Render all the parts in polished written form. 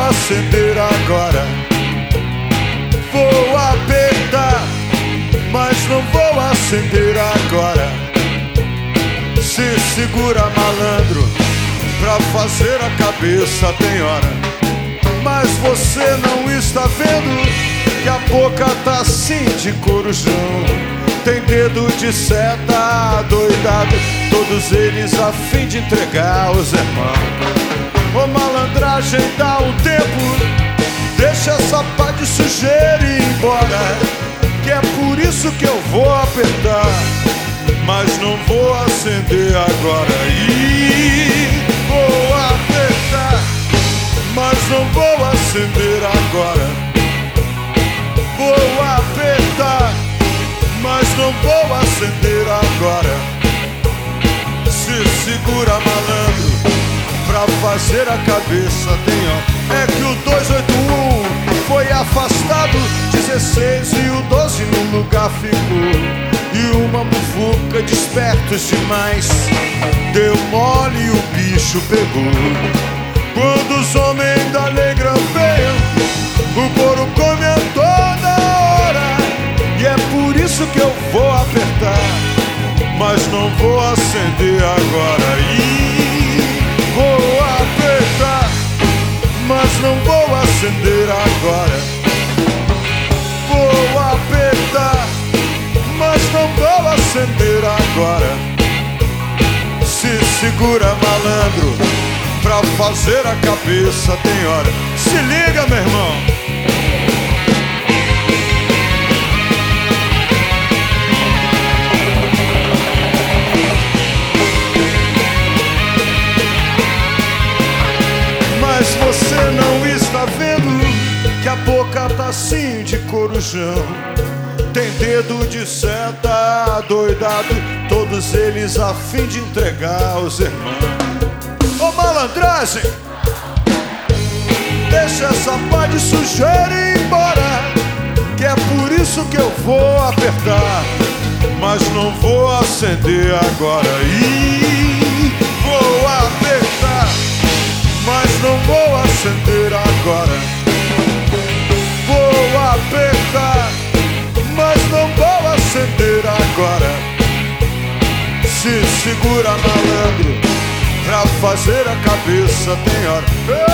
acender agora. Vou apertar, mas não vou acender agora. Se segura, malandro, pra fazer a cabeça tem hora. Mas você não está vendo que a boca tá assim de corujão. Tem dedo de seta doidado, todos eles a fim de entregar os irmãos. Ô malandragem, dá um tempo, deixa essa pá de sujeira ir embora. Que é por isso que eu vou apertar, mas não vou acender agora. E vou apertar, mas não vou acender agora. Vou apertar, mas não vou acender agora. Se segura, malandro, pra fazer a cabeça tem ó. É que o 281 foi afastado, 16 e o 12 no lugar ficou. E uma mufuca de espertos demais deu mole e o bicho pegou. Quando os homens da negra veio, o couro comentou na hora. E é por isso que eu vou apertar, mas não vou acender agora. E vou apertar, mas não vou acender agora. Vou apertar, mas não vou acender agora. Se segura, malandro, pra fazer a cabeça tem hora. Se liga, meu irmão. Mas você não está vendo que a boca tá assim de corujão. Tem dedo de seta doidado, todos eles a fim de entregar os irmãos. Ô malandragem, deixa essa pá de sujeira ir embora. Que é por isso que eu vou apertar, mas não vou acender agora. E vou apertar, mas não vou acender agora. Vou apertar, mas não vou acender agora. Se segura, malandro, pra fazer a cabeça tem hora.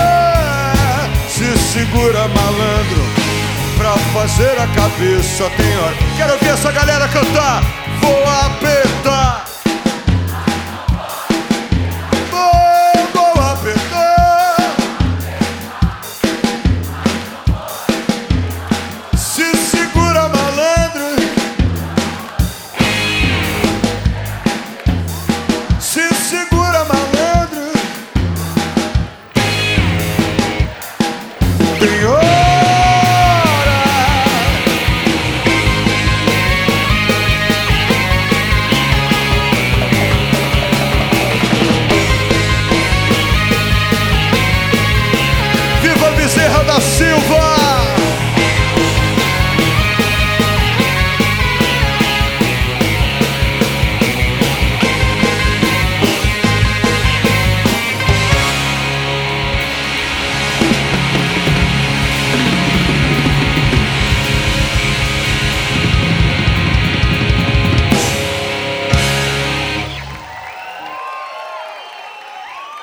Se segura, malandro, pra fazer a cabeça tem hora. Quero ver essa galera cantar. Vou apertar, vou apertar. Se segura, malandro, se segura, malandro. Tem hora. Viva Bezerra da Silva!